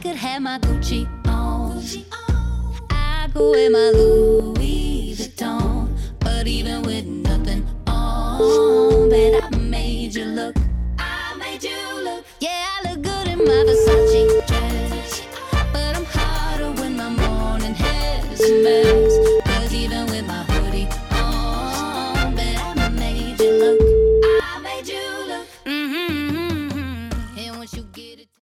could have my Gucci on. I could wear my Louis Vuitton, but even with nothing on,